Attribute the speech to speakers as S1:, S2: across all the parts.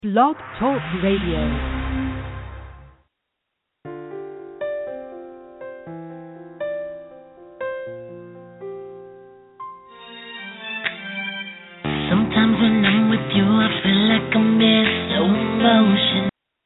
S1: Blog Talk Radio.
S2: Sometimes when I'm with you, I feel like I'm in slow motion.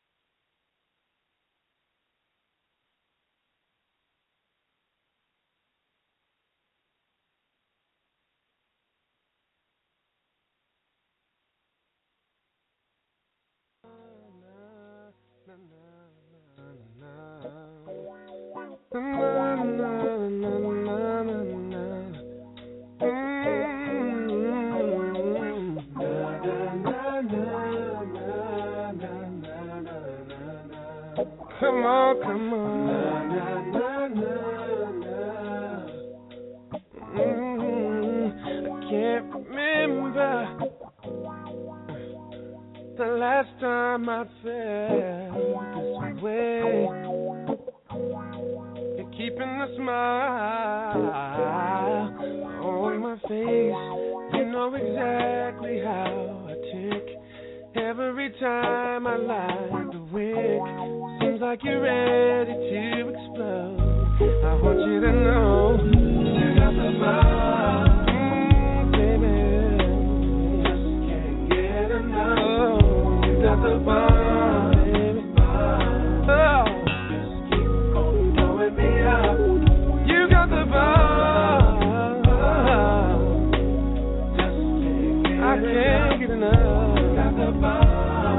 S3: Come on, come on. I can't remember the last time I felt this way. You're keeping a smile on my face. You know exactly how I tick every time I light the wick. Seems like you're ready to explode. I want you to know you got the vibe, baby. Just can't get enough. You got the vibe, baby. Oh, just keep on blowing me up. You got the vibe. Just can't get enough. You got the vibe.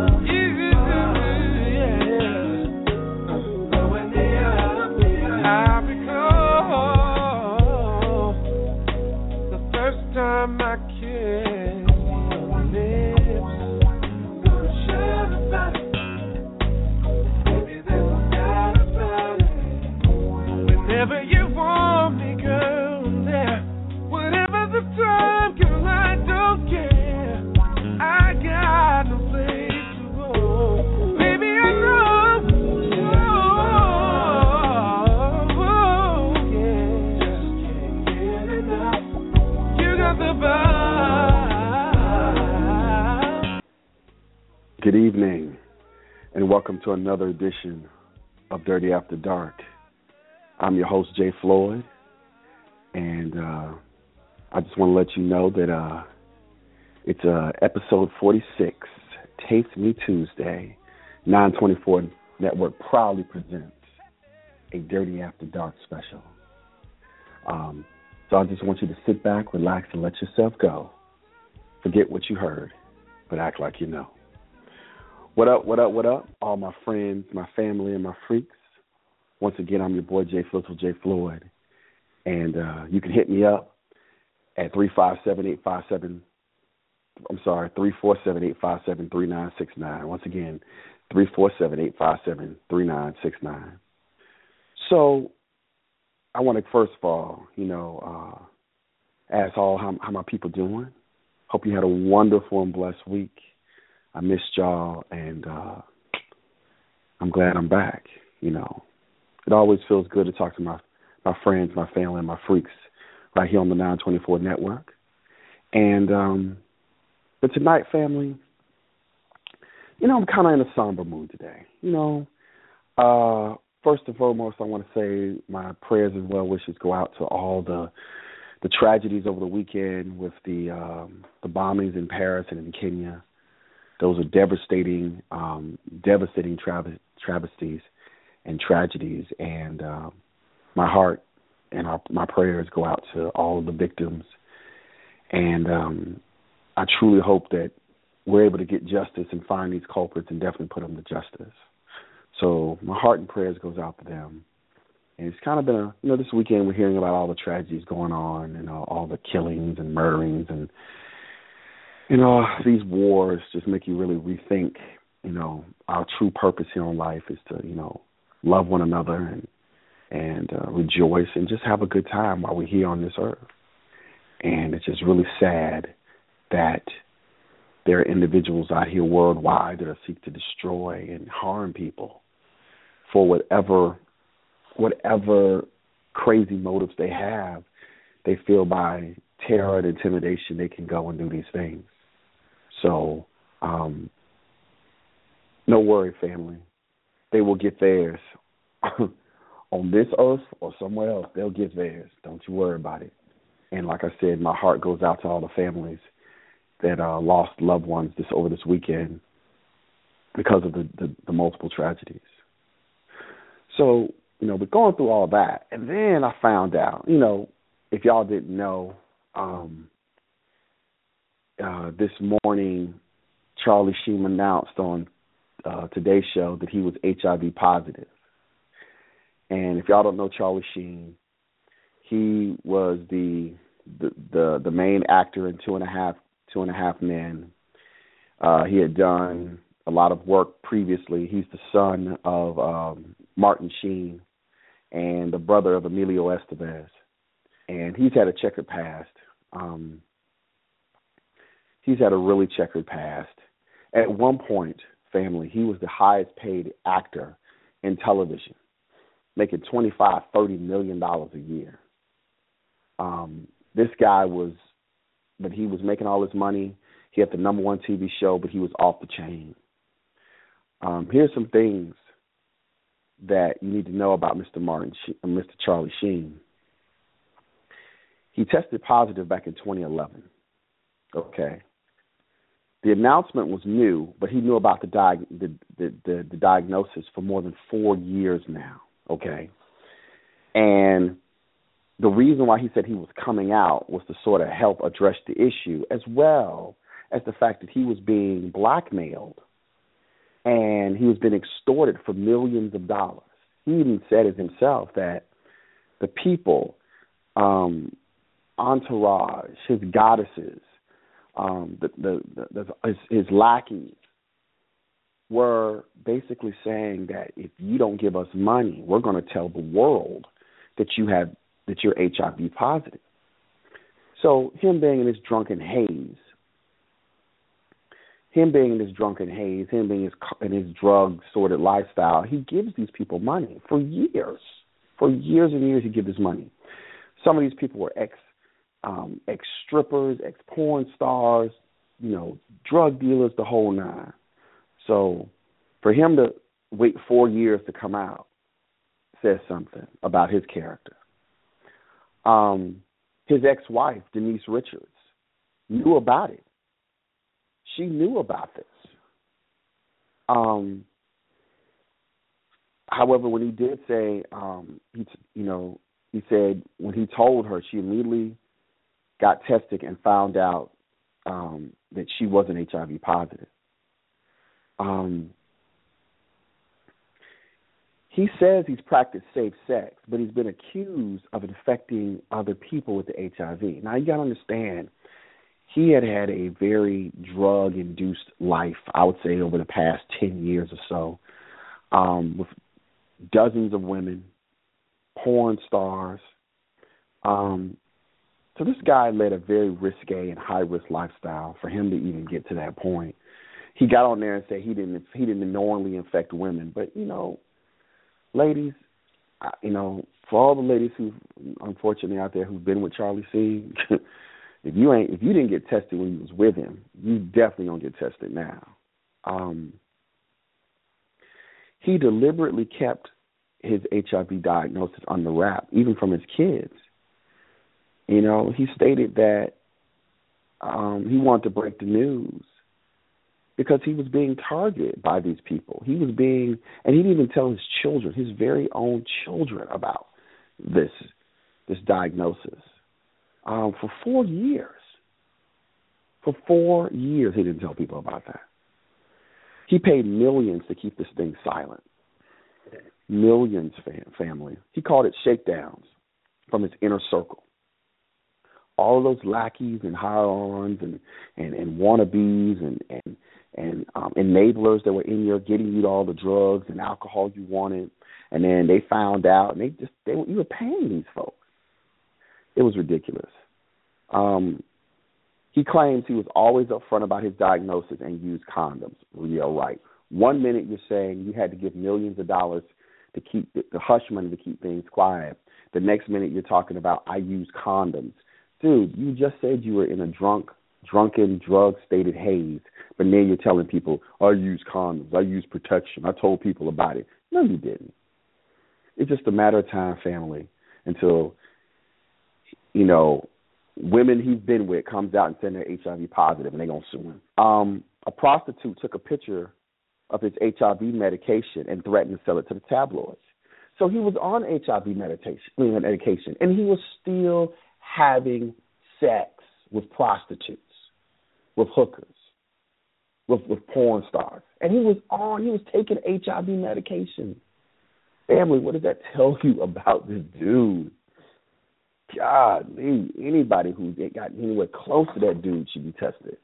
S3: Time I kiss your lips, gonna share about it. Baby, there's no doubt about it. Whenever you want me, girl, I'm there. Whatever the time, girl, I don't care. I got no place to go. Baby, I know. Yeah. Just can't get enough.
S4: Good evening, and welcome to another edition of Dirty After Dark. I'm your host, Jay Floyd, and I just want to let you know that it's episode 46, Taste Me Tuesday. 924 Network proudly presents a Dirty After Dark special. So I just want you to sit back, relax, and let yourself go. Forget what you heard, but act like you know. What up, what up, what up? All my friends, my family, and my freaks. Once again, I'm your boy, Jay Floyd. And you can hit me up at 347-857. I'm sorry, 347-857-3969. Once again, 347-857-3969. So I want to first of all, ask all how my people doing. Hope you had a wonderful and blessed week. I missed y'all, and I'm glad I'm back. It always feels good to talk to my friends, my family, and my freaks right here on the 924 Network. And but tonight, family, I'm kind of in a somber mood today. First and foremost, I want to say my prayers and well wishes go out to all the tragedies over the weekend with the bombings in Paris and in Kenya. Those are devastating travesties and tragedies. And my heart and my prayers go out to all of the victims. And I truly hope that we're able to get justice and find these culprits and definitely put them to justice. So my heart and prayers goes out to them. And it's kind of been this weekend we're hearing about all the tragedies going on and all the killings and murderings and, these wars just make you really rethink, our true purpose here in life is to, love one another and rejoice and just have a good time while we're here on this earth. And it's just really sad that there are individuals out here worldwide that are seek to destroy and harm people for whatever crazy motives they have. They feel by terror and intimidation they can go and do these things. So No worry, family. They will get theirs. On this earth or somewhere else, they'll get theirs. Don't you worry about it. And like I said, my heart goes out to all the families that lost loved ones over this weekend because of the multiple tragedies. So, we're going through all that. And then I found out, if y'all didn't know, this morning, Charlie Sheen announced on Today's Show that he was HIV positive. And if y'all don't know Charlie Sheen, he was the main actor in Two and a Half Men. He had done a lot of work previously. He's the son of Martin Sheen and the brother of Emilio Estevez. And he's had a checkered past. He's had a really checkered past. At one point, family, he was the highest paid actor in television, making $25-30 million a year. This guy but he was making all his money. He had the number one TV show, but he was off the chain. Here's some things that you need to know about Mr. Charlie Sheen. He tested positive back in 2011. Okay. The announcement was new, but he knew about the diagnosis for more than 4 years now. Okay. And the reason why he said he was coming out was to sort of help address the issue, as well as the fact that he was being blackmailed and he was being extorted for millions of dollars. He even said it himself that the people, entourage, his goddesses, his lackeys were basically saying that if you don't give us money, we're going to tell the world that you're HIV positive. So him being in this drunken haze, him being in his drug-sorted lifestyle, he gives these people money for years. For years and years he gives this money. Some of these people were ex-strippers, ex-porn stars, drug dealers, the whole nine. So for him to wait 4 years to come out says something about his character. His ex-wife, Denise Richards, knew about it. She knew about this. However, when he did say, he said when he told her, she immediately got tested and found out that she wasn't HIV positive. He says he's practiced safe sex, but he's been accused of infecting other people with the HIV. Now, you got to understand, he had a very drug-induced life, I would say, over the past 10 years or so, with dozens of women, porn stars. So this guy led a very risque and high-risk lifestyle for him to even get to that point. He got on there and said he didn't knowingly infect women. But, ladies, for all the ladies who, unfortunately, out there who've been with Charlie C., if you didn't get tested when you was with him, you definitely don't get tested now. He deliberately kept his HIV diagnosis under wrap, even from his kids. He stated that he wanted to break the news because he was being targeted by these people. And he didn't even tell his children, his very own children, about this diagnosis. For 4 years. For 4 years, he didn't tell people about that. He paid millions to keep this thing silent. Millions, family. He called it shakedowns from his inner circle. All of those lackeys and hire-ons and wannabes and enablers that were in there getting you all the drugs and alcohol you wanted, and then they found out and you were paying these folks. It was ridiculous. He claims he was always upfront about his diagnosis and used condoms. Real right. 1 minute you're saying you had to give millions of dollars to keep the hush money to keep things quiet. The next minute you're talking about I used condoms. Dude, you just said you were in a drunken, drug-stated haze, but then you're telling people, I use condoms, I use protection, I told people about it. No, you didn't. It's just a matter of time, family, until, women he's been with comes out and saying they're HIV positive and they're going to sue him. A prostitute took a picture of his HIV medication and threatened to sell it to the tabloids. So he was on HIV medication, and he was still having sex with prostitutes, with hookers, with porn stars. And he was taking HIV medication. Family, what does that tell you about this dude? Golly, anybody who got anywhere close to that dude should be tested.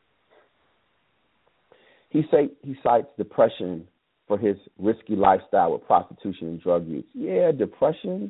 S4: He cites depression for his risky lifestyle with prostitution and drug use. Yeah, depression.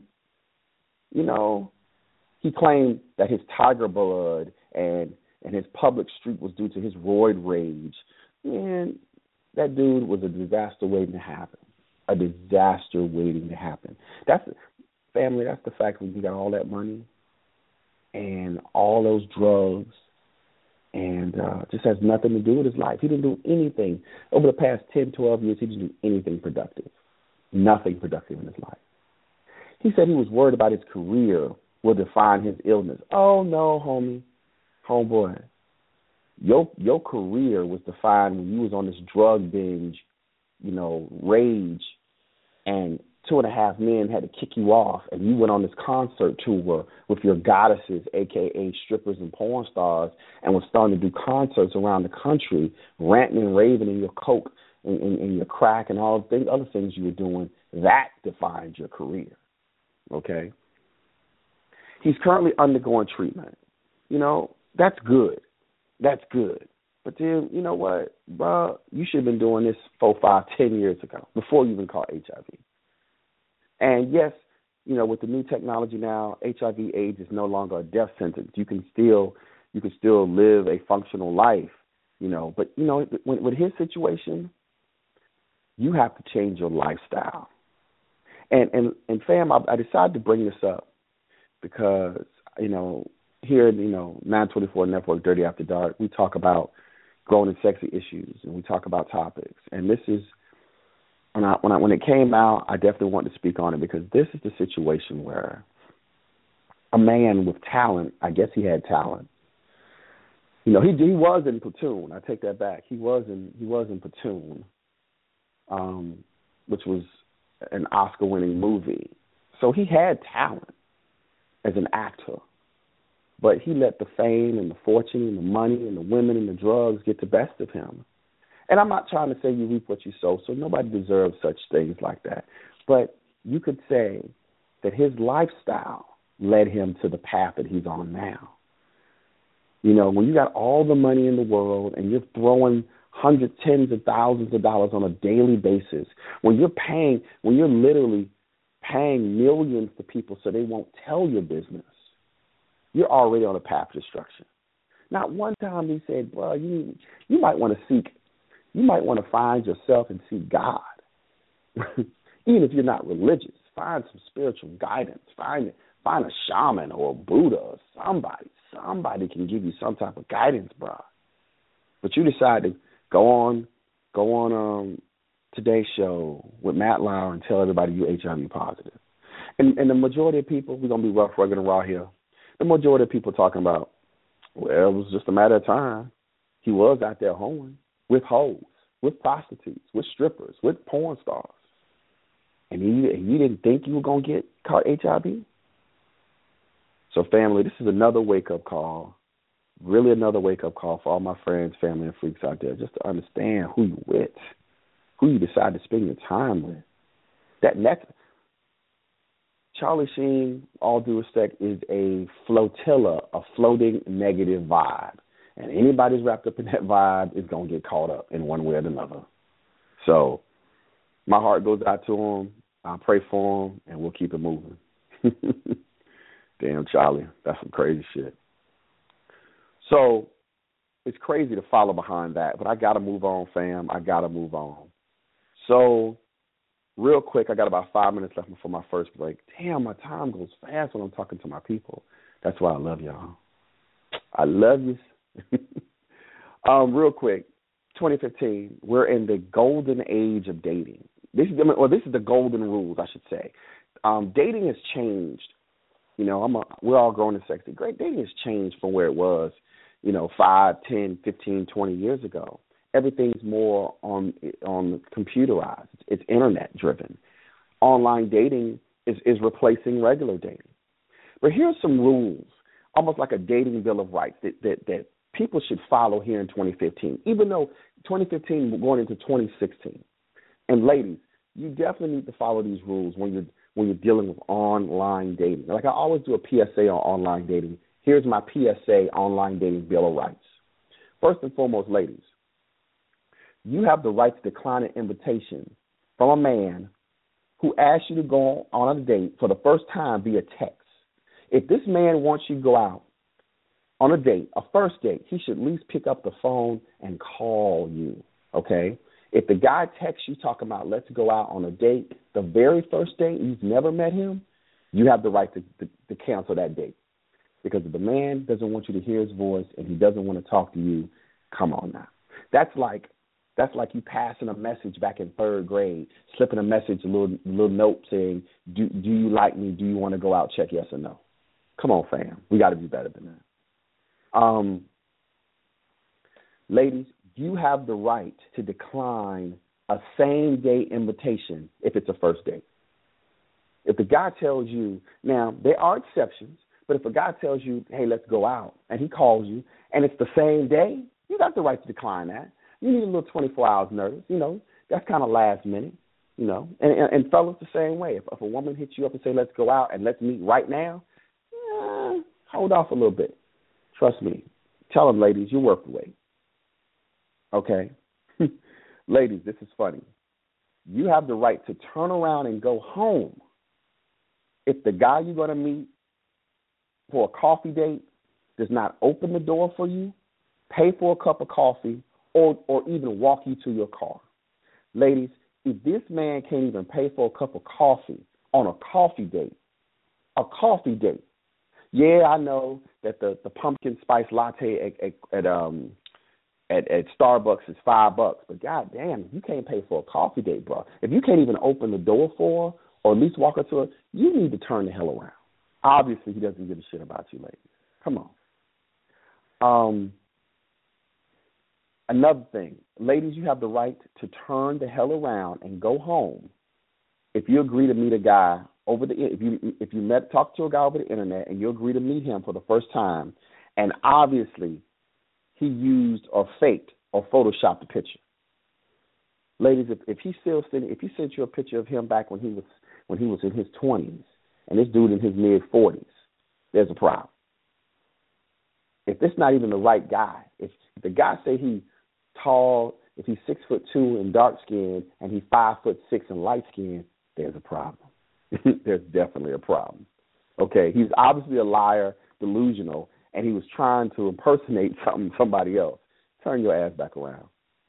S4: He claimed that his tiger blood and his public streak was due to his roid rage. Man, that dude was a disaster waiting to happen. A disaster waiting to happen. That's the fact when you got all that money and all those drugs and just has nothing to do with his life. He didn't do anything. Over the past 10, 12 years, he didn't do anything productive. Nothing productive in his life. He said he was worried about his career will define his illness. Oh, no, homeboy. Your career was defined when you was on this drug binge, rage, and 2.5 men had to kick you off, and you went on this concert tour with your goddesses, a.k.a. strippers and porn stars, and was starting to do concerts around the country, ranting and raving in your coke and your crack and all the other things you were doing. That defined your career, okay? He's currently undergoing treatment. That's good. That's good. But then, you know what, bro? You should have been doing this 4, 5, 10 years ago, before you even caught HIV. And yes, with the new technology now, HIV/AIDS is no longer a death sentence. You can still live a functional life, But with his situation, you have to change your lifestyle. And fam, I decided to bring this up because here in 924 Network, Dirty After Dark, we talk about grown and sexy issues, and we talk about topics. And this is when it came out, I definitely wanted to speak on it because this is the situation where a man with talent, I guess he had talent. He was in Platoon. I take that back. He was in Platoon, which was an Oscar-winning movie. So he had talent as an actor. But he let the fame and the fortune and the money and the women and the drugs get the best of him. And I'm not trying to say you reap what you sow, so nobody deserves such things like that. But you could say that his lifestyle led him to the path that he's on now. When you got all the money in the world and you're throwing hundreds, tens of thousands of dollars on a daily basis, when you're literally paying millions to people so they won't tell your business, you're already on a path to destruction. Not one time he said, well, you might want to find yourself and seek God. Even if you're not religious, find some spiritual guidance. Find a shaman or a Buddha or somebody. Somebody can give you some type of guidance, bro. But you decide to go on Today's Show with Matt Lauer and tell everybody you're HIV positive. And the majority of people, we're going to be rough, rugged, and raw here. The majority of people talking about, well, it was just a matter of time. He was out there hoeing with hoes, with prostitutes, with strippers, with porn stars. And you didn't think you were going to get caught HIV? So, family, this is another wake-up call, really another wake-up call for all my friends, family, and freaks out there, just to understand who you with, who you decide to spend your time with. That next, Charlie Sheen, all due respect, is a flotilla, a floating negative vibe. And anybody who's wrapped up in that vibe is going to get caught up in one way or another. So my heart goes out to him. I pray for him, and we'll keep it moving. Damn, Charlie, that's some crazy shit. So it's crazy to follow behind that, but I got to move on, fam. I got to move on. So real quick, I got about 5 minutes left before my first break. Damn, my time goes fast when I'm talking to my people. That's why I love y'all. I love you. Real quick, 2015, we're in the golden age of dating. This is the golden rules, I should say. Dating has changed. We're all grown and sexy. Great, dating has changed from where it was, 5, 10, 15, 20 years ago. Everything's more on computerized. It's internet driven. Online dating is replacing regular dating. But here's some rules, almost like a dating bill of rights that people should follow here in 2015, even though 2015 we're going into 2016. And ladies, you definitely need to follow these rules when you're dealing with online dating. Like I always do a PSA on online dating. Here's my PSA online dating bill of rights. First and foremost, ladies, you have the right to decline an invitation from a man who asks you to go on a date for the first time via text. If this man wants you to go out on a date, a first date, he should at least pick up the phone and call you, okay? If the guy texts you talking about let's go out on a date, the very first date, you've never met him, you have the right to cancel that date. Because if the man doesn't want you to hear his voice and he doesn't want to talk to you, come on now. That's like you passing a message back in third grade, slipping a message, a little note saying, do you like me? Do you want to go out? Check yes or no. Come on, fam. We got to be better than that. Ladies, you have the right to decline a same-day invitation if it's a first date. If the guy tells you, now, there are exceptions, but if a guy tells you, hey, let's go out, and he calls you, and it's the same day, you got the right to decline that. You need a little 24 hours notice. That's kind of last minute, And fellas the same way. If a woman hits you up and say, let's go out and let's meet right now, hold off a little bit. Trust me. Tell them, ladies, you're worth the wait. Okay? Ladies, this is funny. You have the right to turn around and go home if the guy you're going to meet for a coffee date does not open the door for you, pay for a cup of coffee, or even walk you to your car. Ladies, if this man can't even pay for a cup of coffee on a coffee date, yeah, I know that the pumpkin spice latte at Starbucks is $5, but goddamn, you can't pay for a coffee date, bro. If you can't even open the door for her or at least walk her to her, you need to turn the hell around. Obviously, he doesn't give a shit about you, ladies. Come on. Another thing, ladies, you have the right to turn the hell around and go home if you agree to meet a guy if you talk to a guy over the internet and you agree to meet him for the first time, and obviously he used or faked or photoshopped the picture. Ladies, if he sent you a picture of him back when he was in his 20s and this dude in his mid 40s, there's a problem. If it's not even the right guy, if the guy say he's tall, if he's 6'2" and dark skinned and he's 5'6" and light skinned, there's a problem. There's definitely a problem. Okay, he's obviously a liar, delusional, and he was trying to impersonate somebody else. Turn your ass back around.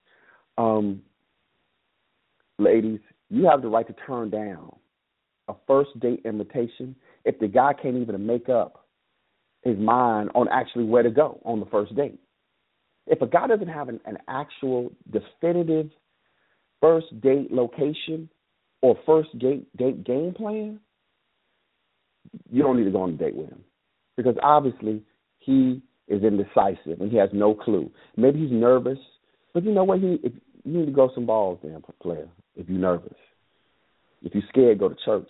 S4: Ladies, you have the right to turn down a first date invitation if the guy can't even make up his mind on actually where to go on the first date. If a guy doesn't have an actual definitive first date location or first date game plan, you don't need to go on a date with him because obviously he is indecisive and he has no clue. Maybe he's nervous, but you know what? You need to grow some balls, damn player, if you're nervous. If you're scared, go to church.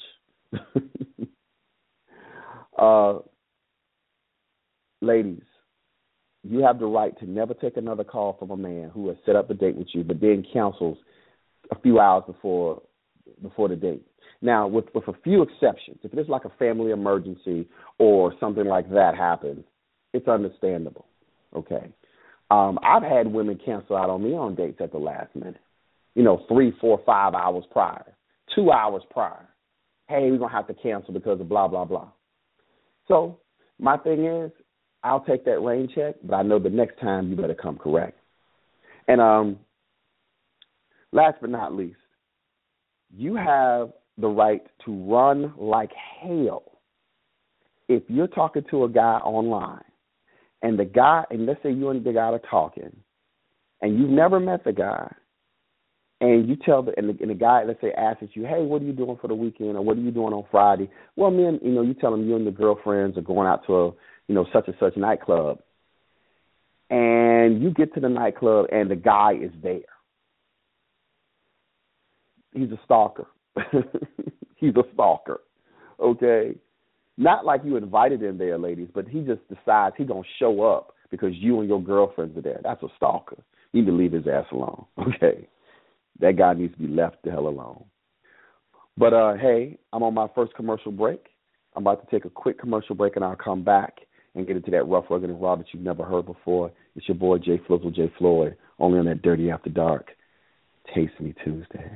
S4: Ladies, you have the right to never take another call from a man who has set up a date with you but then cancels a few hours before the date. Now, with a few exceptions, if it is like a family emergency or something like that happens, it's understandable, okay? I've had women cancel out on me on dates at the last minute, 3, 4, 5 hours prior, 2 hours prior. Hey, we're going to have to cancel because of blah, blah, blah. So my thing is, I'll take that rain check, but I know the next time you better come correct. And last but not least, you have the right to run like hell if you're talking to a guy online and let's say you and the guy are talking and you've never met the guy, and you tell and the guy, let's say, asks you, hey, what are you doing for the weekend, or what are you doing on Friday? Well, man, you tell him you and your girlfriends are going out to a, such and such nightclub, and you get to the nightclub and the guy is there. He's a stalker. He's a stalker, okay? Not like you invited him there, ladies, but he just decides he's going to show up because you and your girlfriends are there. That's a stalker. You need to leave his ass alone, okay? That guy needs to be left the hell alone. But, hey, I'm on my first commercial break. I'm about to take a quick commercial break, and I'll come back and get into that rough, rugged, and raw that you've never heard before. It's your boy, J. Flizzle J. Floyd, only on that Dirty After Dark. Taste Me Tuesday.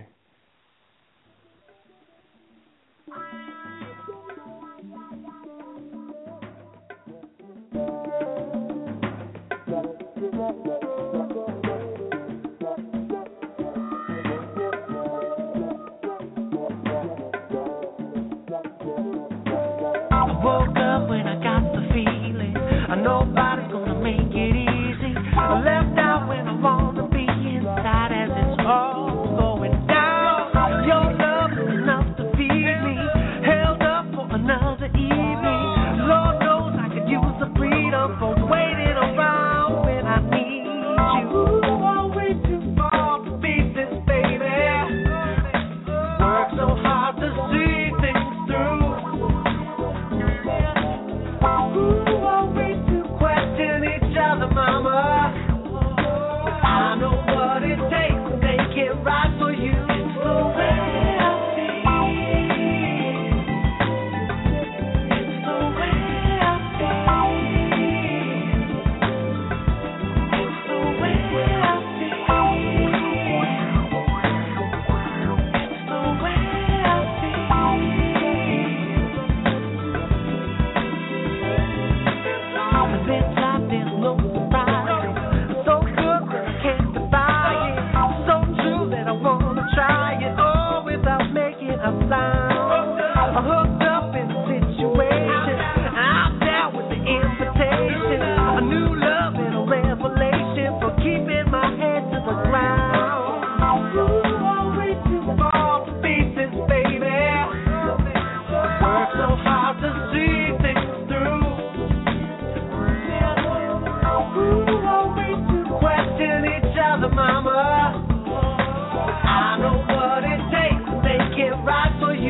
S2: Nobody's gonna make it easy. I left out when I wanna be inside as it's all going down. Your love is enough to feed me. Held up for another evening. Lord knows I could use the freedom from waiting around when I need you. Always too far to beat this, baby. Work so hard to see things through. Mama, I know what it takes to make it right for you. It's the way I feel. It's the way I feel. It's the way I feel. It's the way I feel. I've been low. I'm hooked up in a situation. I'm down with the invitation. A new love and a revelation for keeping my head to the ground. You're always too far to beat this, baby. Work so hard to see things through. We're always to question each other, mama. I know what it takes to make it right for you.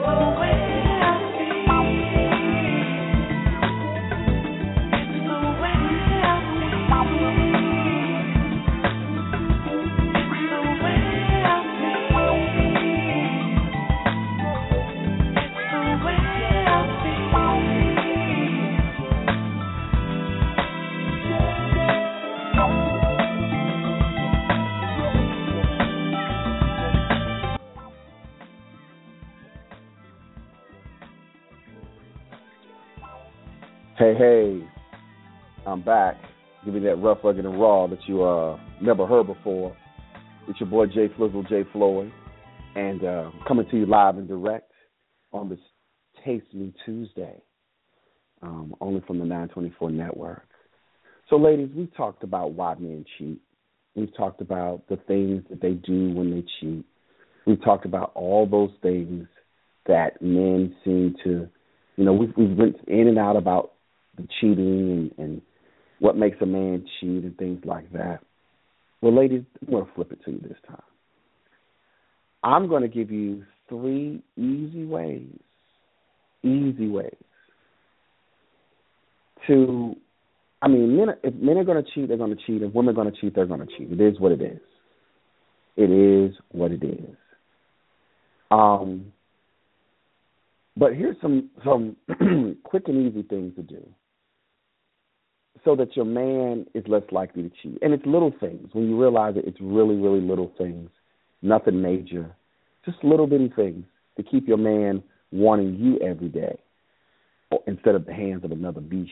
S4: Hey, I'm back. Give me that rough, rugged, and raw that you never heard before. It's your boy, J. Flizzle J. Floyd, and coming to you live and direct on this Taste Me Tuesday, only from the 924 Network. So, ladies, we've talked about why men cheat. We've talked about the things that they do when they cheat. We've talked about all those things that men seem to, we've went in and out about the cheating and what makes a man cheat and things like that. Well, ladies, I'm going to flip it to you this time. I'm going to give you 3 easy ways to, if men are going to cheat, they're going to cheat. If women are going to cheat, they're going to cheat. It is what it is. It is what it is. But here's some quick and easy things to do so that your man is less likely to cheat. And it's little things. When you realize it, it's really, really little things, nothing major, just little bitty things to keep your man wanting you every day instead of the hands of another biche.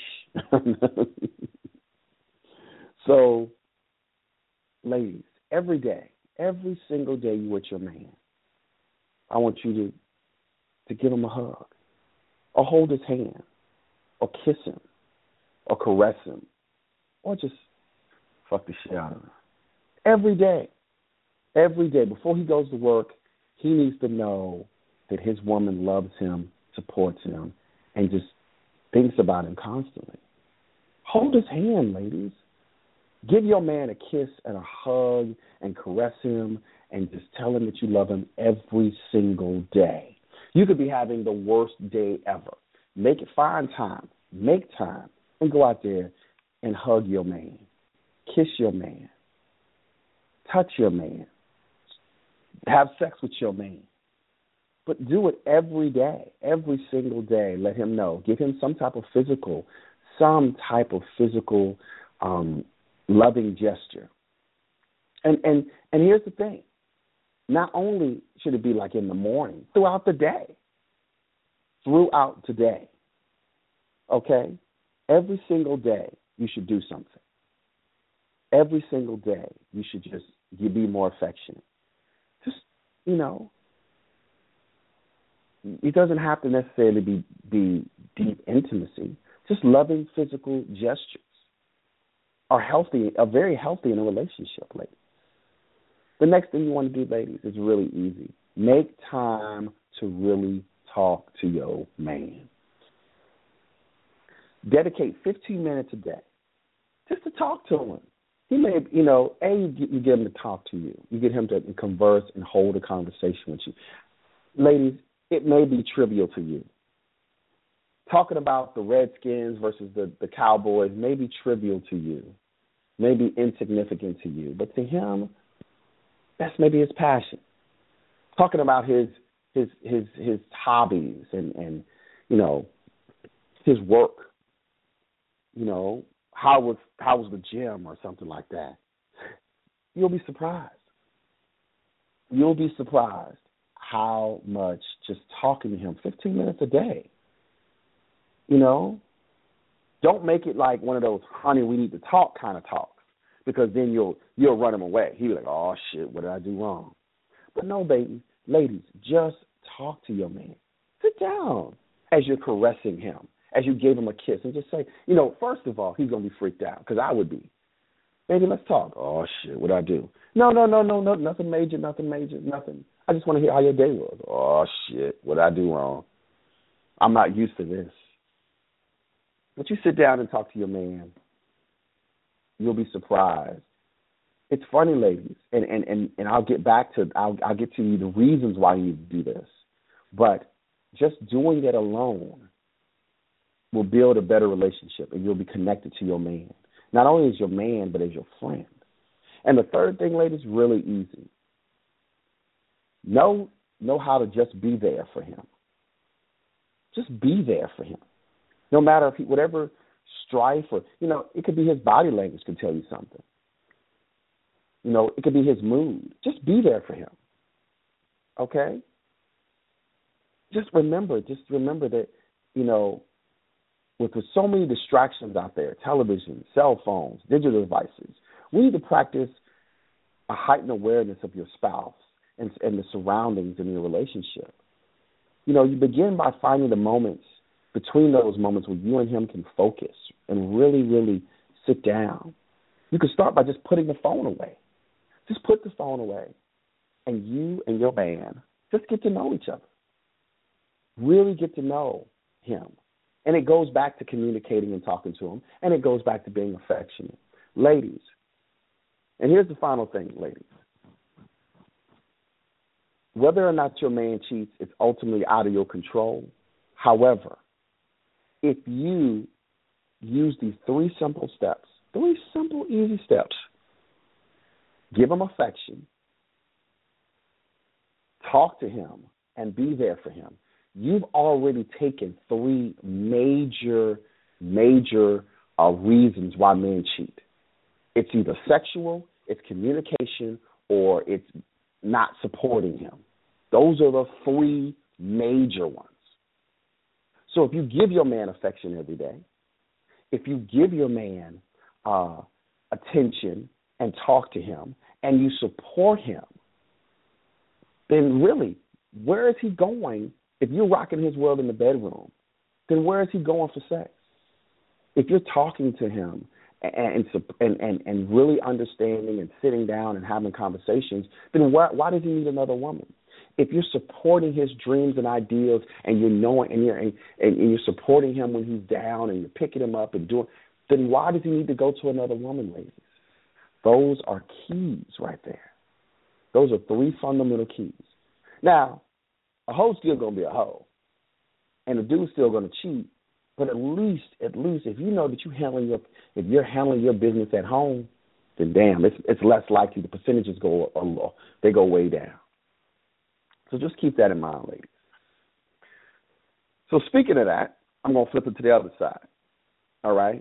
S4: So, ladies, every day, every single day you with your man, I want you to give him a hug or hold his hand or kiss him or caress him or just fuck the shit out of him. Every day. Every day. Before he goes to work, he needs to know that his woman loves him, supports him, and just thinks about him constantly. Hold his hand, ladies. Give your man a kiss and a hug and caress him and just tell him that you love him every single day. You could be having the worst day ever. Find time, make time, and go out there and hug your man, kiss your man, touch your man, have sex with your man. But do it every day, every single day. Let him know. Give him some type of physical loving gesture. And here's the thing. Not only should it be like in the morning, throughout the day. Throughout today. Okay? Every single day you should do something. Every single day you should you be more affectionate. Just, it doesn't have to necessarily be deep intimacy. Just loving physical gestures are very healthy in a relationship, ladies. The next thing you want to do, ladies, is really easy. Make time to really talk to your man. Dedicate 15 minutes a day just to talk to him. He may, you get him to talk to you. You get him to converse and hold a conversation with you. Ladies, it may be trivial to you. Talking about the Redskins versus the Cowboys may be trivial to you, may be insignificant to you, but to him, that's maybe his passion. Talking about his hobbies and his work, how was the gym or something like that. You'll be surprised. You'll be surprised how much just talking to him 15 minutes a day. Don't make it like one of those honey, we need to talk kind of talks, because then you'll run him away. He'll be like, oh shit, what did I do wrong? But no, baby, ladies, just talk to your man. Sit down as you're caressing him, as you gave him a kiss, and just say, first of all, he's gonna be freaked out, because I would be. Baby, let's talk. Oh shit, what did I do? No, nothing major, nothing. I just want to hear how your day was. Oh shit, what did I do wrong? I'm not used to this. But you sit down and talk to your man, you'll be surprised. It's funny, ladies, and I'll get to you the reasons why you need to do this. But just doing it alone will build a better relationship, and you'll be connected to your man. Not only as your man, but as your friend. And the third thing, ladies, really easy. Know how to just be there for him. Just be there for him. No matter if whatever strife or, it could be his body language can tell you something. It could be his mood. Just be there for him. Okay? Just remember that, with so many distractions out there, television, cell phones, digital devices, we need to practice a heightened awareness of your spouse and the surroundings in your relationship. You begin by finding the moments between those moments where you and him can focus and really, really sit down. You can start by just putting the phone away. Just put the phone away, and you and your man just get to know each other. Really get to know him. And it goes back to communicating and talking to him, and it goes back to being affectionate. Ladies, and here's the final thing, ladies. Whether or not your man cheats, it's ultimately out of your control. However, if you use these three simple, easy steps, give him affection, talk to him, and be there for him, you've already taken three major reasons why men cheat. It's either sexual, it's communication, or it's not supporting him. Those are the three major ones. So if you give your man affection every day, if you give your man attention and talk to him, and you support him, then really, where is he going? If you're rocking his world in the bedroom, then where is he going for sex? If you're talking to him and really understanding and sitting down and having conversations, then why does he need another woman? If you're supporting his dreams and ideals, and you're knowing and you're supporting him when he's down, and you're picking him up and doing, then why does he need to go to another woman, ladies? Those are keys right there. Those are 3 fundamental keys. Now, a hoe's still gonna be a hoe, and a dude's still gonna cheat. But at least, if you know that if you're handling your business at home, then damn, it's less likely the percentages go way down. So just keep that in mind, ladies. So speaking of that, I'm gonna flip it to the other side. All right,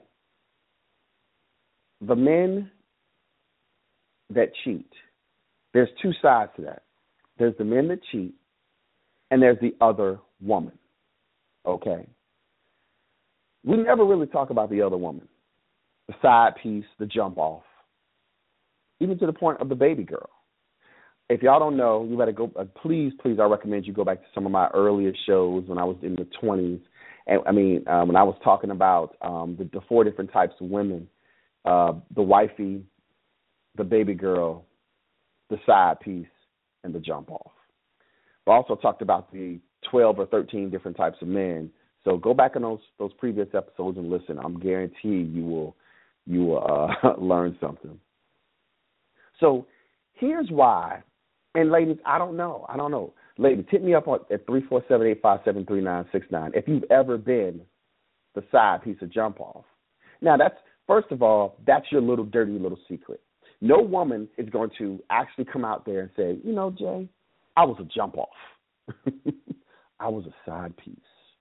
S4: the men that cheat. There's 2 sides to that. There's the men that cheat, and there's the other woman. Okay. We never really talk about the other woman, the side piece, the jump off, even to the point of the baby girl. If y'all don't know, you better go. Please, I recommend you go back to some of my earlier shows when I was in the 20s. And when I was talking about the 4 different types of women, the wifey, the baby girl, the side piece, and the jump off. I also talked about the 12 or 13 different types of men. So go back on those previous episodes and listen. I'm guaranteed you will learn something. So here's why. And ladies, I don't know. Ladies, hit me up at 347-857-3969 if you've ever been the side piece of jump off. Now first of all, that's your little dirty little secret. No woman is going to actually come out there and say, you know, Jay, I was a jump off. I was a side piece.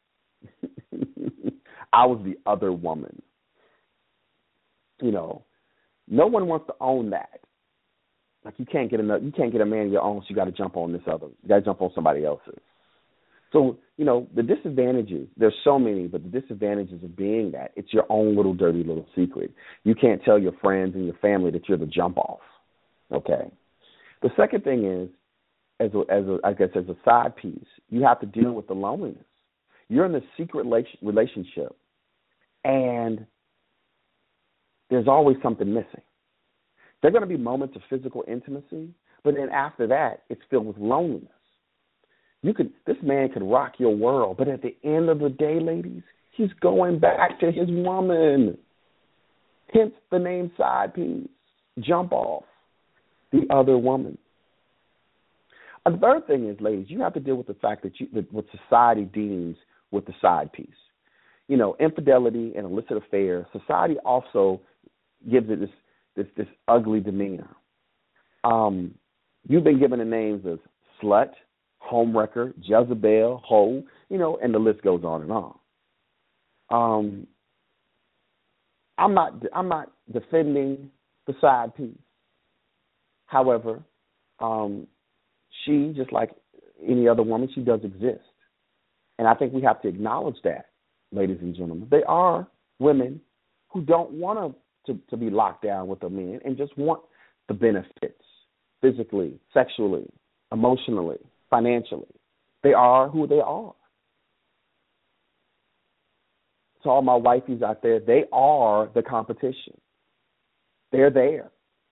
S4: I was the other woman. You know, no one wants to own that. Like you can't get a man of your own, so you got to jump on this other. You got to jump on somebody else's. So, you know, the disadvantages, there's so many, but the disadvantages of being that, it's your own little dirty little secret. You can't tell your friends and your family that you're the jump off. Okay. The second thing is, as a side piece, you have to deal with the loneliness. You're in a secret relationship, and there's always something missing. There are going to be moments of physical intimacy, but then after that, it's filled with loneliness. This man could rock your world, but at the end of the day, ladies, he's going back to his woman. Hence the name side piece, jump off, the other woman. And the third thing is, ladies, you have to deal with the fact that what society deems with the side piece. You know, infidelity and illicit affairs, society also gives it this ugly demeanor. You've been given the names of slut, homewrecker, Jezebel, hoe, you know, and the list goes on and on. I'm not defending the side piece. However, she, just like any other woman, she does exist. And I think we have to acknowledge that, ladies and gentlemen. They are women who don't want to be locked down with a man and just want the benefits physically, sexually, emotionally, financially. They are who they are. To all my wifeys out there, they are the competition. They're there.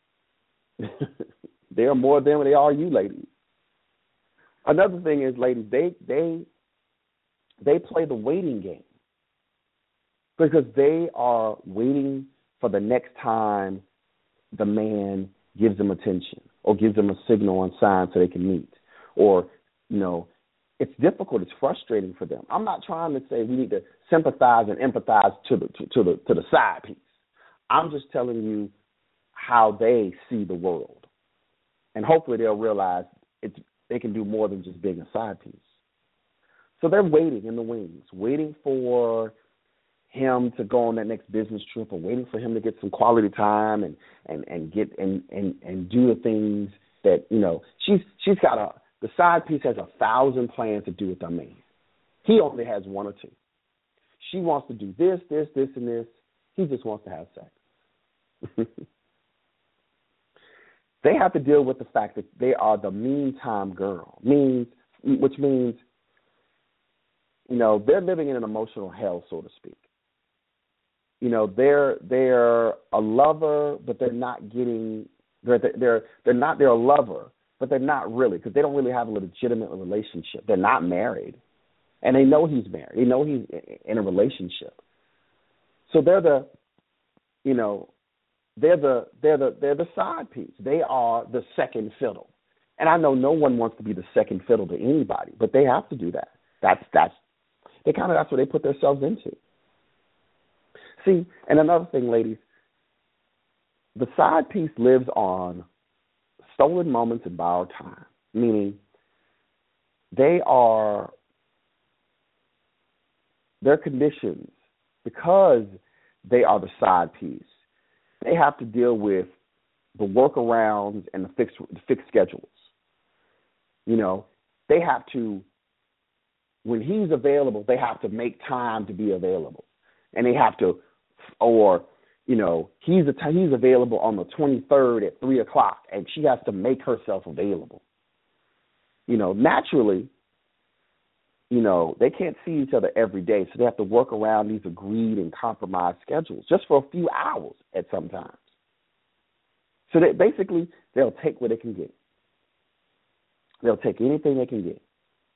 S4: They're more than they are you, ladies. Another thing is, ladies, they play the waiting game because they are waiting for the next time the man gives them attention or gives them a signal on sign so they can meet. Or, you know, it's difficult. It's frustrating for them. I'm not trying to say we need to sympathize and empathize to the side piece. I'm just telling you how they see the world, and hopefully they'll realize they can do more than just being a side piece. So they're waiting in the wings, waiting for him to go on that next business trip, or waiting for him to get some quality time and get and do the things that, you know, she's got the side piece has 1,000 plans to do with her man. He only has 1 or 2. She wants to do this, and this. He just wants to have sex. They have to deal with the fact that they are the meantime girl, which means, you know, they're living in an emotional hell, so to speak. You know, they're a lover, but they're not getting. They're a lover, but they're not really, because they don't really have a legitimate relationship. They're not married, and they know he's married. They know he's in a relationship. So they're the side piece. They are the second fiddle. And I know no one wants to be the second fiddle to anybody, but they have to do that. That's what they put themselves into. See, and another thing, ladies, the side piece lives on stolen moments and borrowed time, meaning their conditions, because they are the side piece, they have to deal with the workarounds and the fixed schedules. You know, they have to, when he's available, they have to make time to be available. And they have to, or, you know, he's available on the 23rd at 3 o'clock, and she has to make herself available. You know, naturally, you know, they can't see each other every day, so they have to work around these agreed and compromised schedules just for a few hours at some times. So they'll take what they can get. They'll take anything they can get.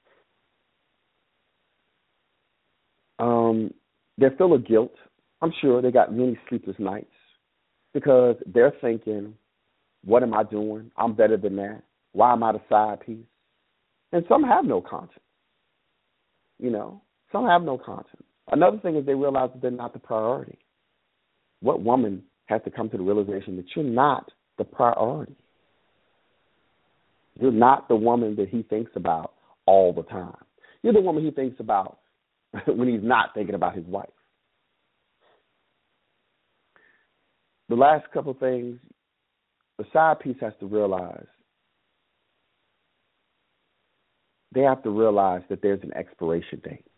S4: They're full of guilt. I'm sure they got many sleepless nights because they're thinking, what am I doing? I'm better than that. Why am I the side piece? And some have no conscience. You know, some have no conscience. Another thing is they realize that they're not the priority. What woman has to come to the realization that you're not the priority? You're not the woman that he thinks about all the time. You're the woman he thinks about when he's not thinking about his wife. The last couple of things, the side piece has to realize, they have to realize that there's an expiration date.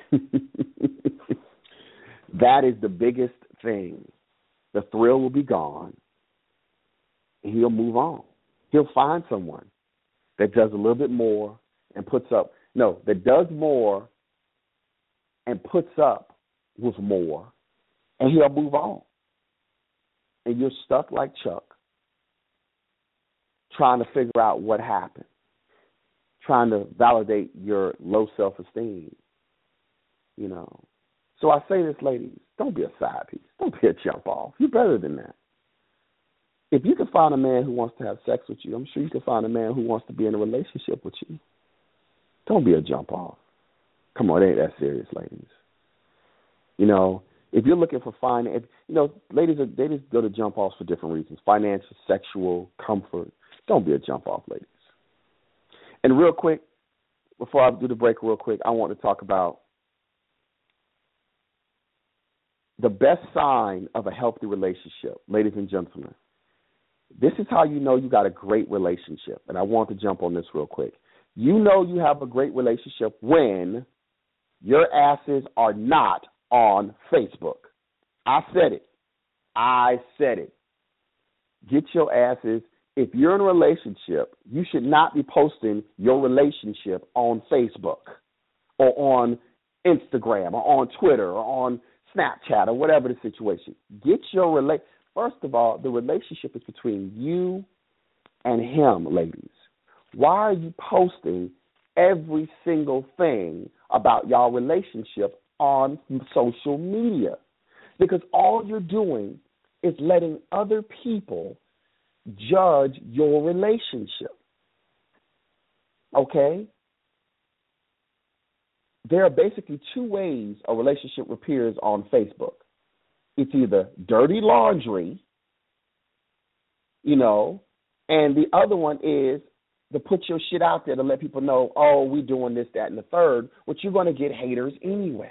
S4: That is the biggest thing. The thrill will be gone, and he'll move on. He'll find someone that does a little bit more and that does more and puts up with more, and he'll move on. And you're stuck like Chuck, trying to figure out what happened, trying to validate your low self-esteem, you know. So I say this, ladies, don't be a side piece. Don't be a jump off. You're better than that. If you can find a man who wants to have sex with you, I'm sure you can find a man who wants to be in a relationship with you. Don't be a jump off. Come on, it ain't that serious, ladies. You know, if you're looking for ladies go to jump offs for different reasons: financial, sexual, comfort. Don't be a jump off, ladies. And real quick, before I do the break, I want to talk about the best sign of a healthy relationship, ladies and gentlemen. This is how you know you got a great relationship, and I want to jump on this real quick. You know you have a great relationship when your asses are not on Facebook. I said it. Get your asses. If you're in a relationship, you should not be posting your relationship on Facebook or on Instagram or on Twitter or on Snapchat or whatever the situation. Get your First of all, the relationship is between you and him, ladies. Why are you posting every single thing about y'all relationship on social media? Because all you're doing is letting other people judge your relationship. Okay? There are basically two ways a relationship appears on Facebook. It's either dirty laundry, you know, and the other one is to put your shit out there to let people know, oh, we doing this, that, and the third, which you're going to get haters anyway.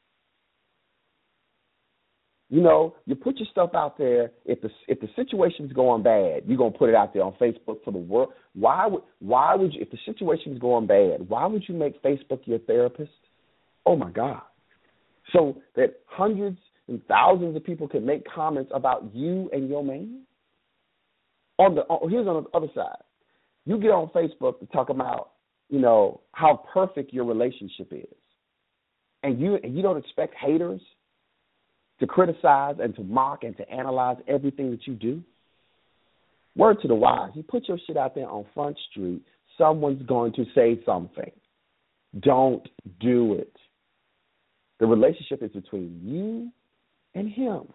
S4: You know, you put your stuff out there. If the situation's going bad, you're going to put it out there on Facebook for the world. Why would you, if the situation's going bad, why would you make Facebook your therapist? Oh, my God. So that hundreds and thousands of people can make comments about you and your man? Here's on the other side. You get on Facebook to talk about, you know, how perfect your relationship is. And you don't expect haters to criticize and to mock and to analyze everything that you do? Word to the wise. You put your shit out there on Front Street, someone's going to say something. Don't do it. The relationship is between you and him.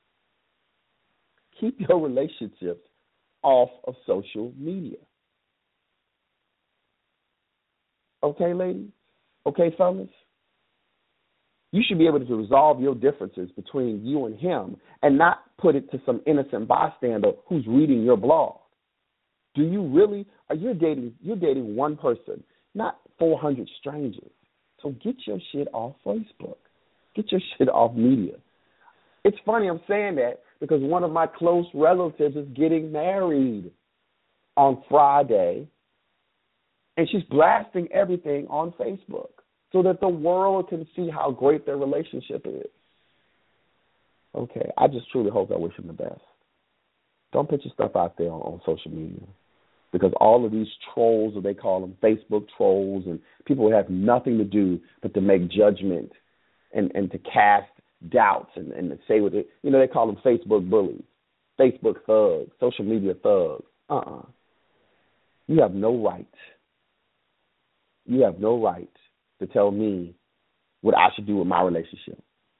S4: Keep your relationships off of social media. Okay, ladies? Okay, fellas? You should be able to resolve your differences between you and him and not put it to some innocent bystander who's reading your blog. Do you really? You're dating one person, not 400 strangers. So get your shit off Facebook. Get your shit off media. It's funny I'm saying that because one of my close relatives is getting married on Friday, and she's blasting everything on Facebook so that the world can see how great their relationship is. Okay, I just truly hope I wish him the best. Don't put your stuff out there on social media because all of these trolls, or they call them Facebook trolls, and people who have nothing to do but to make judgment and to cast doubts and to say what they, they call them Facebook bullies, Facebook thugs, social media thugs. You have no right. You have no right to tell me what I should do with my relationship.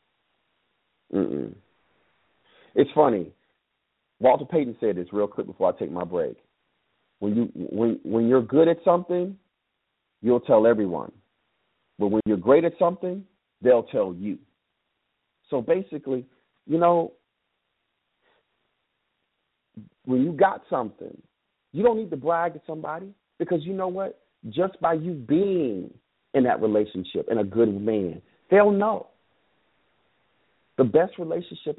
S4: It's funny. Walter Payton said this real quick before I take my break. When you're good at something, you'll tell everyone. But when you're great at something, they'll tell you. So basically, when you got something, you don't need to brag to somebody because you know what? Just by you being in that relationship and a good man, they'll know. The best relationship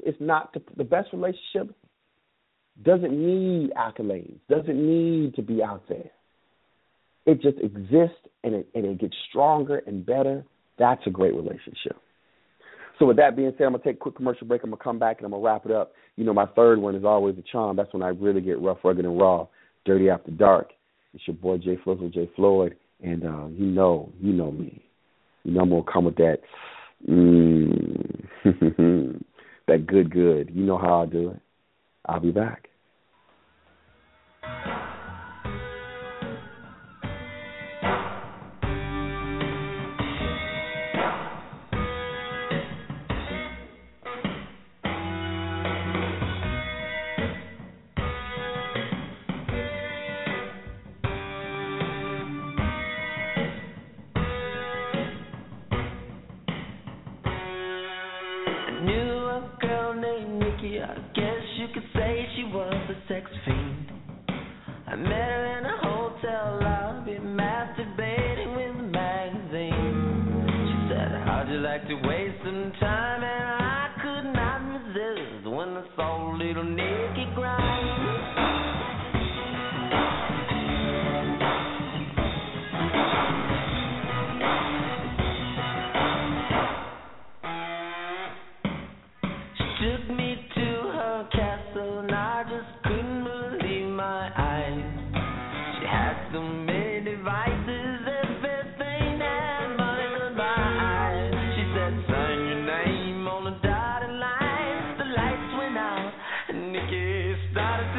S4: doesn't need accolades, doesn't need to be out there. It just exists and it gets stronger and better. That's a great relationship. So with that being said, I'm going to take a quick commercial break. I'm going to come back and I'm going to wrap it up. My third one is always a charm. That's when I really get rough, rugged, and raw, dirty after dark. It's your boy, J. Flizzle, J. Floyd, and you know me. I'm going to come with that, that good. You know how I do it. I'll be back.
S2: Started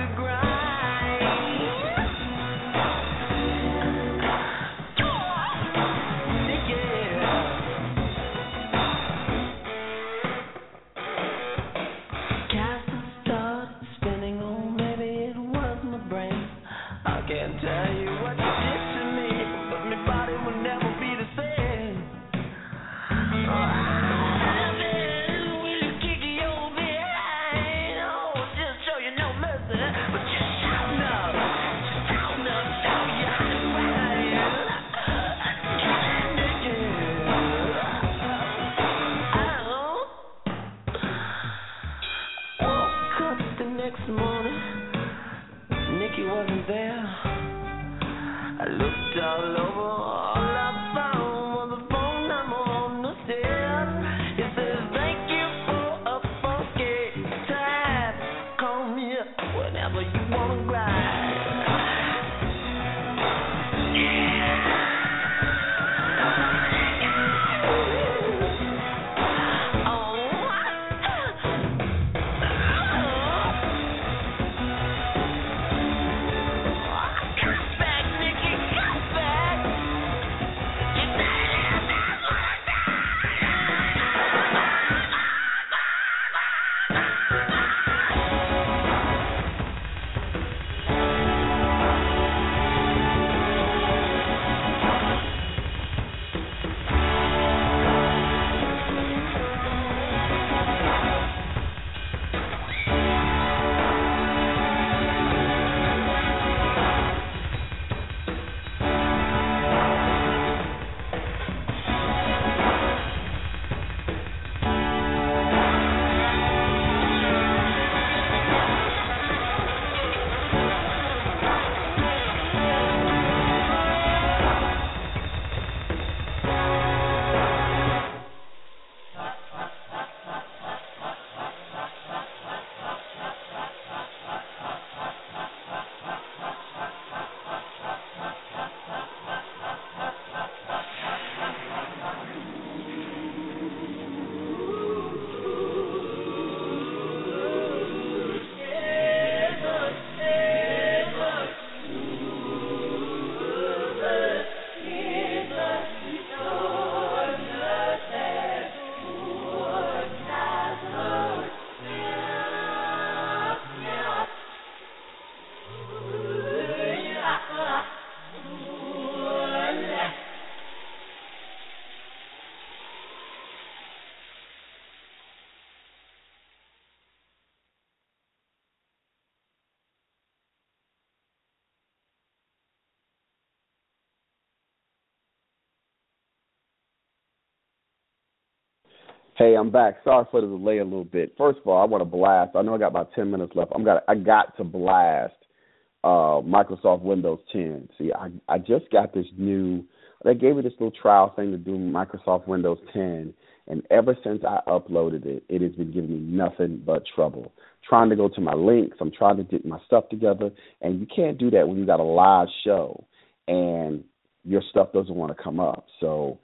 S4: Hey, I'm back. Sorry for the delay a little bit. First of all, I want to blast. I know I got about 10 minutes left. I got to blast Microsoft Windows 10. See, I just got this new. They gave me this little trial thing to do Microsoft Windows 10, and ever since I uploaded it, it has been giving me nothing but trouble. Trying to go to my links, I'm trying to get my stuff together, and you can't do that when you got a live show and your stuff doesn't want to come up. So,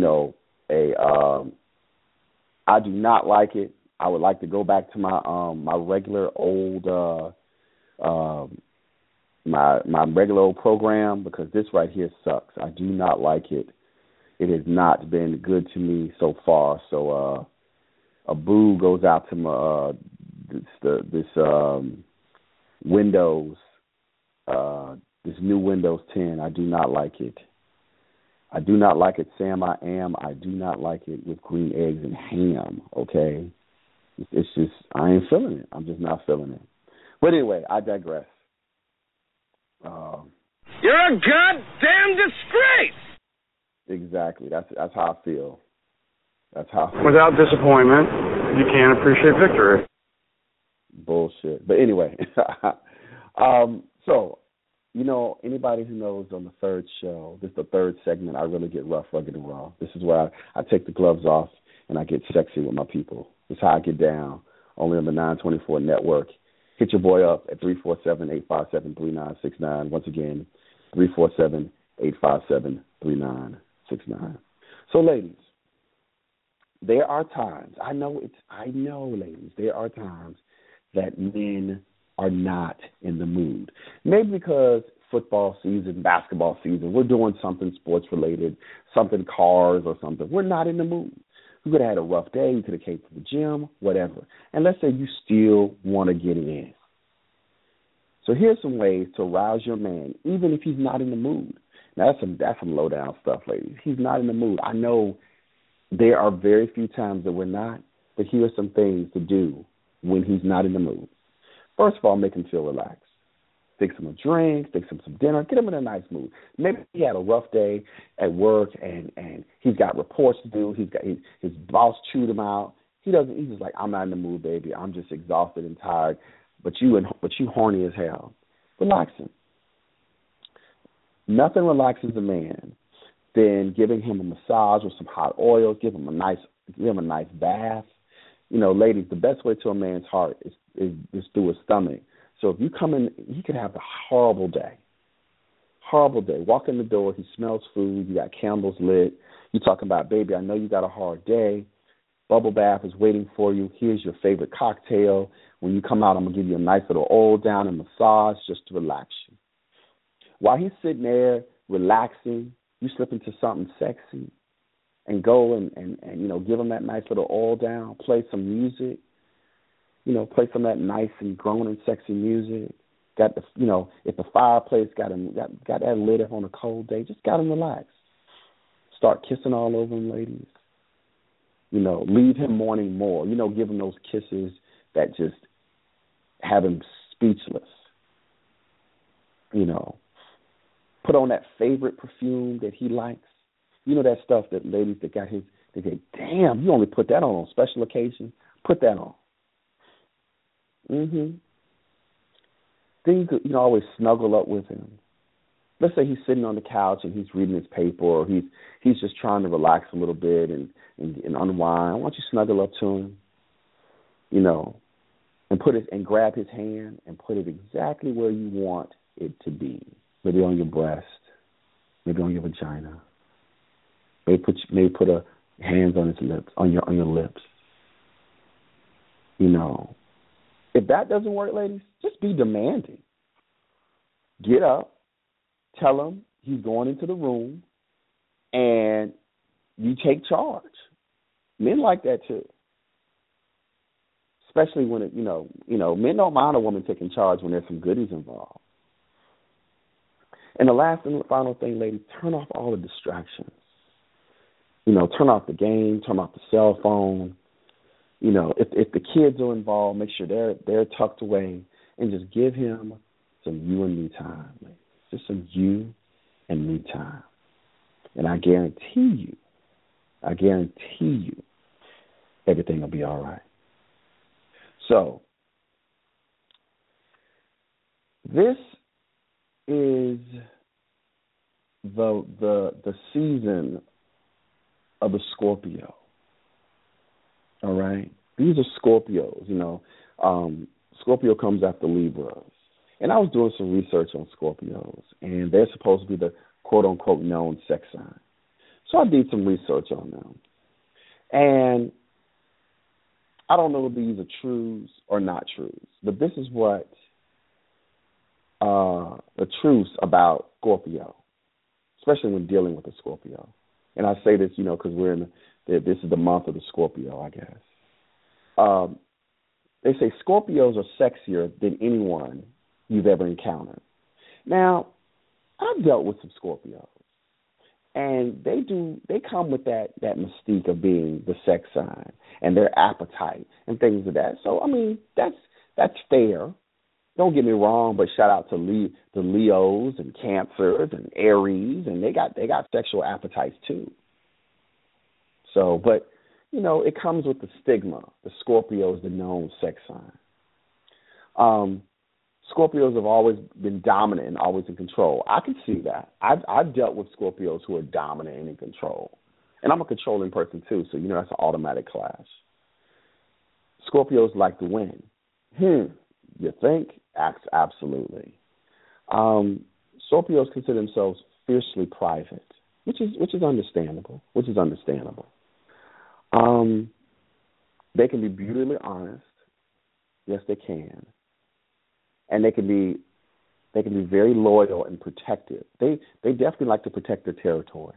S4: I do not like it. I would like to go back to my regular old my regular old program, because this right here sucks. I do not like it. It has not been good to me so far. So a boo goes out to my this Windows this new Windows 10. I do not like it. I do not like it, Sam. I do not like it with green eggs and ham, okay? It's just, I ain't feeling it. I'm just not feeling it. But anyway, I digress.
S5: You're a goddamn disgrace!
S4: Exactly. That's how I feel. That's how I feel.
S6: Without disappointment, you can't appreciate victory.
S4: Bullshit. But anyway, so, anybody who knows on the third show, this is the third segment, I really get rough, rugged, and raw. This is where I take the gloves off and I get sexy with my people. This is how I get down, only on the 924 network. Hit your boy up at 347-857-3969. Once again, 347-857-3969. So, ladies, there are times, I know, ladies, there are times that men are not in the mood. Maybe because football season, basketball season, we're doing something sports related, something cars or something. We're not in the mood. You could have had a rough day, you could have came to the gym, whatever. And let's say you still want to get it in. So here's some ways to arouse your man, even if he's not in the mood. Now that's some low down stuff, ladies. He's not in the mood. I know there are very few times that we're not, but here are some things to do when he's not in the mood. First of all, make him feel relaxed. Fix him a drink, fix him some dinner, get him in a nice mood. Maybe he had a rough day at work and he's got reports to do. His boss chewed him out. He's just like, I'm not in the mood, baby. I'm just exhausted and tired. But you horny as hell. Relax him. Nothing relaxes a man than giving him a massage with some hot oils, give him a nice bath. Ladies, the best way to a man's heart is through his stomach. So if you come in, he could have a horrible day. Horrible day. Walk in the door, he smells food, you got candles lit. You talking about, baby, I know you got a hard day. Bubble bath is waiting for you. Here's your favorite cocktail. When you come out, I'm going to give you a nice little oil down and massage just to relax you. While he's sitting there relaxing, you slip into something sexy and go and give him that nice little oil down, play some music. Play some of that nice and grown and sexy music. Got the, if the fireplace got that lit up on a cold day, just got him relaxed. Start kissing all over him, ladies. Leave him wanting more. Give him those kisses that just have him speechless. Put on that favorite perfume that he likes. That stuff that ladies that got his, they say, damn, you only put that on special occasions. Put that on. Then you could, always snuggle up with him. Let's say he's sitting on the couch and he's reading his paper, or he's just trying to relax a little bit and unwind. Why don't you snuggle up to him, and grab his hand and put it exactly where you want it to be. Maybe on your breast, maybe on your vagina. Maybe put a hands on his lips, on your lips. If that doesn't work, ladies, just be demanding. Get up, tell him he's going into the room, and you take charge. Men like that too. Especially when men don't mind a woman taking charge when there's some goodies involved. And the last and final thing, ladies, turn off all the distractions. Turn off the game, turn off the cell phone. If the kids are involved, make sure they're tucked away, and just give him some you and me time, ladies. Just some you and me time. And I guarantee you, everything will be all right. So, this is the season of the Scorpio. All right? These are Scorpios, Scorpio comes after Libras. And I was doing some research on Scorpios, and they're supposed to be the quote-unquote known sex sign. So I did some research on them. And I don't know if these are truths or not truths, but this is what the truths about Scorpio, especially when dealing with a Scorpio. And I say this, because we're this is the month of the Scorpio, I guess. They say Scorpios are sexier than anyone you've ever encountered. Now, I've dealt with some Scorpios, and they come with that mystique of being the sex sign and their appetite and things of that. So, I mean, that's fair. Don't get me wrong, but shout out to the Leos and Cancers and Aries, and they got sexual appetites too. So, but it comes with the stigma. The Scorpio is the known sex sign. Scorpios have always been dominant and always in control. I can see that. I've dealt with Scorpios who are dominant and in control. And I'm a controlling person too, so that's an automatic clash. Scorpios like to win. You think? Absolutely. Scorpios consider themselves fiercely private, which is understandable. They can be brutally honest. Yes, they can. And they can be very loyal and protective. They definitely like to protect their territory.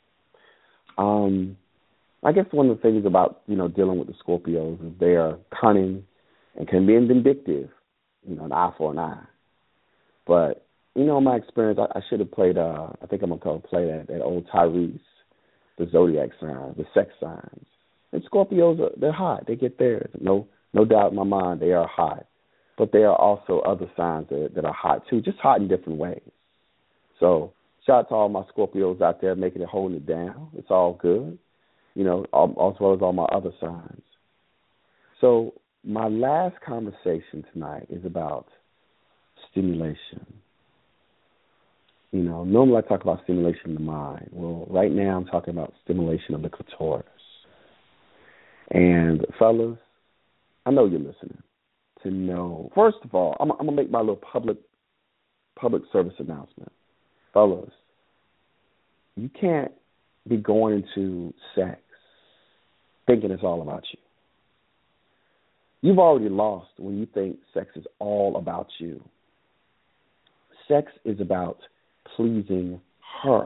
S4: I guess one of the things about dealing with the Scorpios is they are cunning and can be vindictive. An eye for an eye. But in my experience, I should have played. I think I'm gonna play that old Tyrese, the zodiac signs, the sex signs. And Scorpios they're hot. They get theirs. No doubt in my mind, they are hot. But there are also other signs that are hot too, just hot in different ways. So shout out to all my Scorpios out there making it, holding it down. It's all good, as well as all my other signs. So my last conversation tonight is about stimulation. Normally I talk about stimulation of the mind. Well, right now I'm talking about stimulation of the clitoris. And fellas, I know you're listening. To know, first of all, I'm gonna make my little public service announcement, fellas. You can't be going into sex thinking it's all about you. You've already lost when you think sex is all about you. Sex is about pleasing her.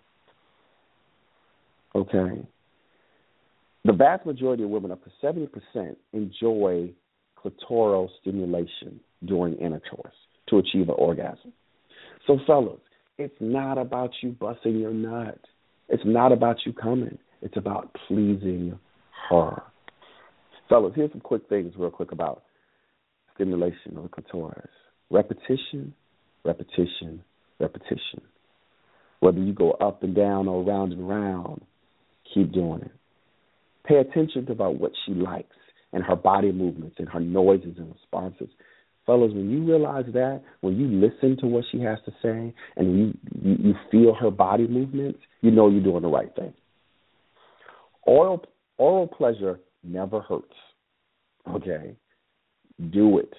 S4: Okay? The vast majority of women, up to 70%, enjoy clitoral stimulation during intercourse to achieve an orgasm. So, fellas, it's not about you busting your nut. It's not about you coming. It's about pleasing her. Fellas, here's some quick things real quick about stimulation of the clitoris. Repetition, repetition, repetition. Whether you go up and down or round and round, keep doing it. Pay attention to about what she likes and her body movements and her noises and responses. Fellas, when you realize that, when you listen to what she has to say and you feel her body movements, you know you're doing the right thing. Oral pleasure never hurts. Okay? Do it.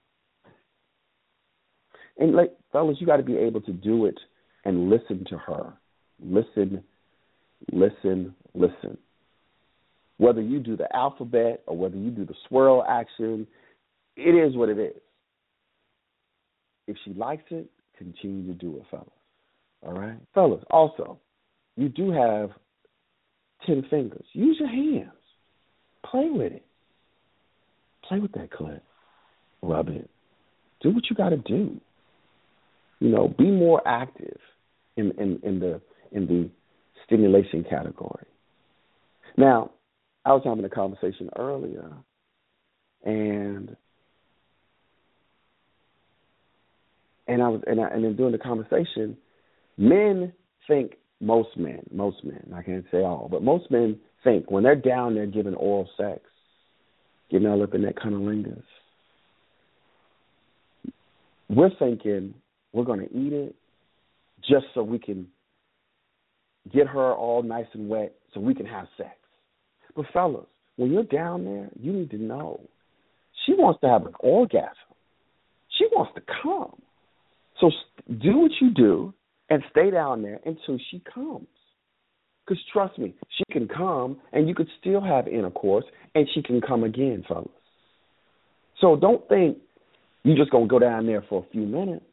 S4: And fellas, you got to be able to do it and listen to her. Listen, listen, listen. Whether you do the alphabet or whether you do the swirl action, it is what it is. If she likes it, continue to do it, fellas. All right? Fellas, also, you do have 10 fingers. Use your hands. Play with it. Play with that clit. Rub it. Do what you got to do. Be more active in the stimulation category. Now, I was having a conversation earlier, and then during the conversation, men think, most men, I can't say all, but most men think when they're down there giving oral sex, getting our lip and that kind of lingers. We're thinking we're going to eat it just so we can get her all nice and wet so we can have sex. But fellas, when you're down there, you need to know she wants to have an orgasm. She wants to come. So do what you do and stay down there until she comes. Because trust me, she can come and you could still have intercourse and she can come again, fellas. So don't think you're just going to go down there for a few minutes.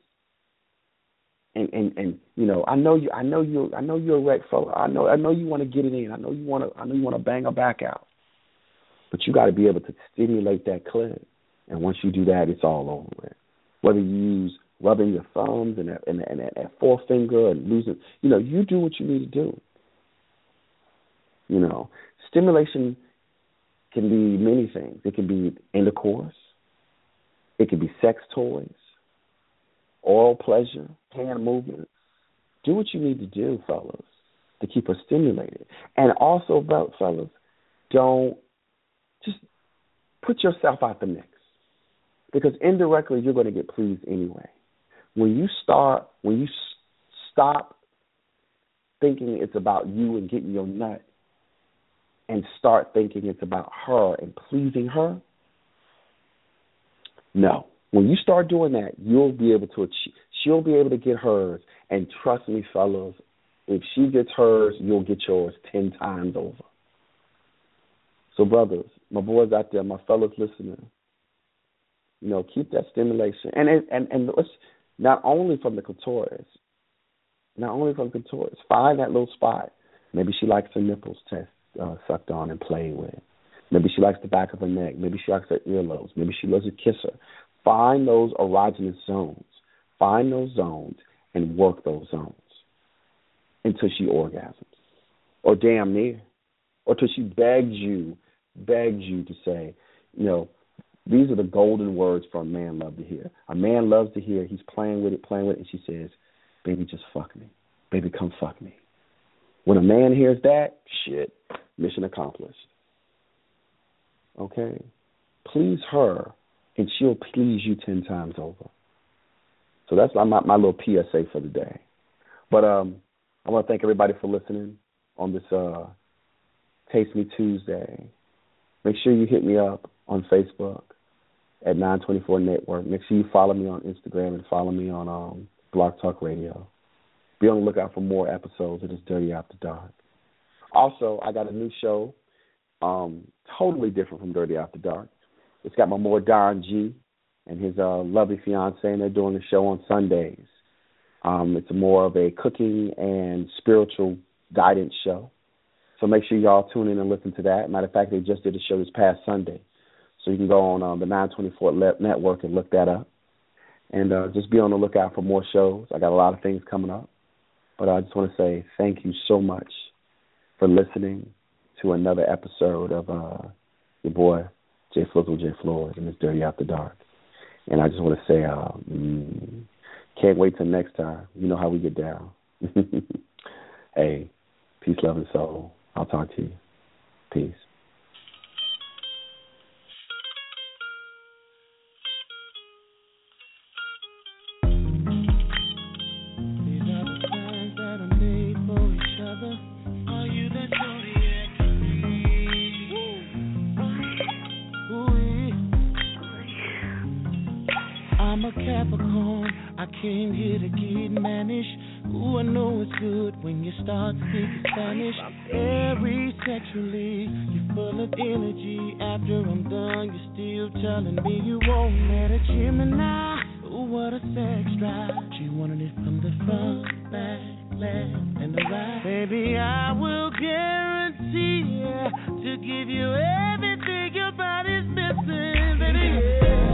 S4: And you know, I know you're a wreck fella. I know you want to get it in. I know you want to bang her back out. But you got to be able to stimulate that clit. And once you do that, it's all over with. Whether you use rubbing your thumbs and that forefinger and losing, you know, you do what you need to do. You know, stimulation can be many things. It can be intercourse. It can be sex toys, oral pleasure, hand movements. Do what you need to do, fellas, to keep her stimulated. And also, fellas, don't just put yourself out the mix. Because indirectly, you're going to get pleased anyway. When you stop thinking it's about you and getting your nut and start thinking it's about her and pleasing her, no. When you start doing that, you'll be able to achieve, she'll be able to get hers. And trust me, fellas, if she gets hers, you'll get yours 10 times over. So, brothers, my boys out there, my fellas listening, you know, keep that stimulation. And let's, not only from the clitoris, find that little spot. Maybe she likes her nipples sucked on and played with. Maybe she likes the back of her neck. Maybe she likes her earlobes. Maybe she loves to kiss her. Find those erogenous zones. Find those zones and work those zones until she orgasms, or damn near, or till she begs you to say, you know, these are the golden words for a man love to hear. A man loves to hear he's playing with it, and she says, baby, just fuck me. Baby, come fuck me. When a man hears that, shit, mission accomplished. Okay? Please her, and she'll please you 10 times over. So that's my little PSA for the day. But I want to thank everybody for listening on this Taste Me Tuesday. Make sure you hit me up on Facebook at 924 Network. Make sure you follow me on Instagram and follow me on Blog Talk Radio. Be on the lookout for more episodes of this Dirty After Dark. Also, I got a new show, totally different from Dirty After Dark. It's got my boy Don G and his lovely fiance, and they're doing the show on Sundays. It's more of a cooking and spiritual guidance show. So make sure y'all tune in and listen to that. Matter of fact, they just did a show this past Sunday. So you can go on the 924 Network and look that up. And just be on the lookout for more shows. I got a lot of things coming up. But I just want to say thank you so much for listening to another episode of your boy, J. Floyd, and it's Dirty After Dark. And I just want to say, can't wait till next time. You know how we get down. Hey, peace, love, and soul. I'll talk to you. Peace.
S2: I'm a Capricorn, I came here to get mannish. Ooh, I know it's good when you start speaking Spanish. Very sexually, you're full of energy. After I'm done, you're still telling me you won't let a Gemini. Ooh, what a sex drive. She wanted it from the front, back, left, and the right. Baby, I will guarantee to give you everything your body's missing. Baby, yeah.